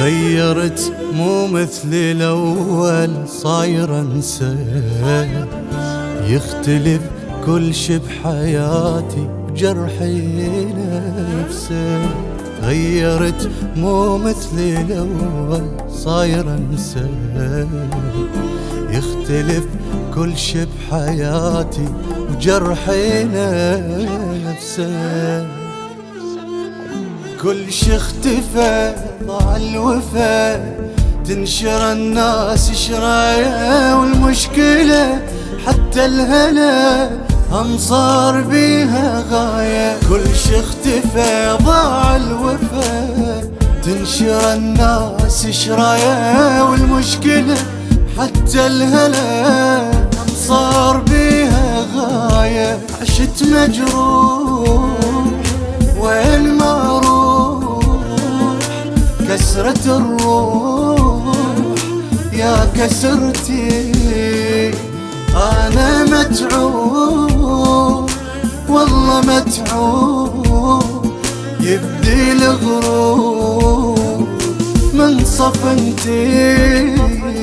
تغيرت مو مثل الأول صاير أنسى، يختلف كل شي بحياتي بجرحي نفسه. تغيرت مو مثل الأول صاير أنسى، يختلف كل شي بحياتي بجرحي نفسه. كل شي اختفى ضاع الوفا، تنشر الناس شرايا، والمشكلة حتى الهلا هم صار بيها غاية. كل شي اختفى ضاع الوفا، تنشر الناس شرايا، والمشكلة حتى الهلا هم صار بيها غاية. عشت مجروح وين ما كسرة الروح يا كسرتي. أنا متعوب والله متعوب، يبدي الغروب من صفنتي.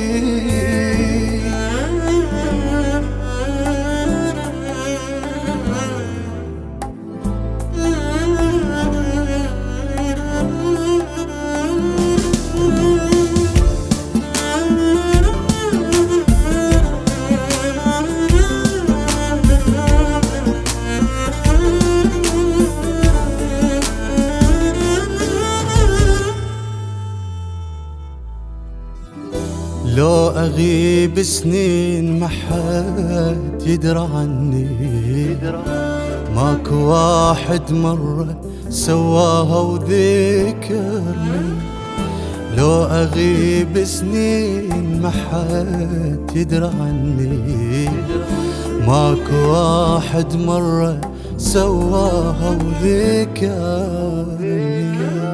لو أغيب سنين ما حد يدرى عني، ماكو واحد مرة سواها وذكرني. لو أغيب سنين ما حد يدرى عني، ماكو واحد مرة سواها وذكرني.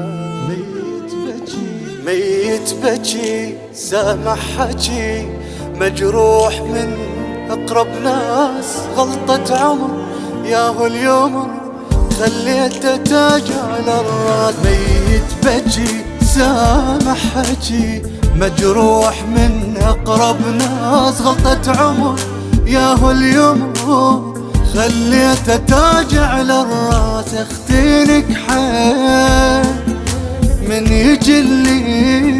ميت بجي سامح حجي، مجروح من أقرب ناس، غلطة عمر ياهو اليوم خليته تاج على الراس. ميت بجي سامح حجي، مجروح من أقرب ناس، غلطة عمر ياهو اليوم خليته تاج على الراس. اختينك حين من يجلي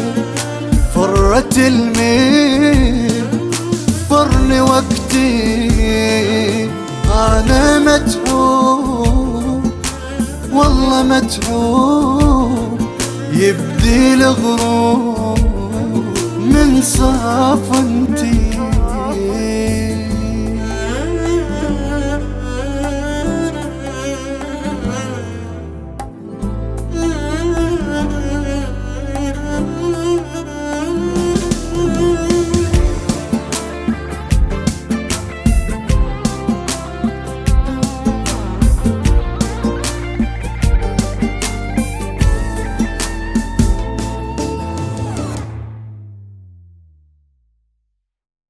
فرت الميل فرني وقتي. أنا متعوب والله متعوب، يبدي الغروب من صفنتي.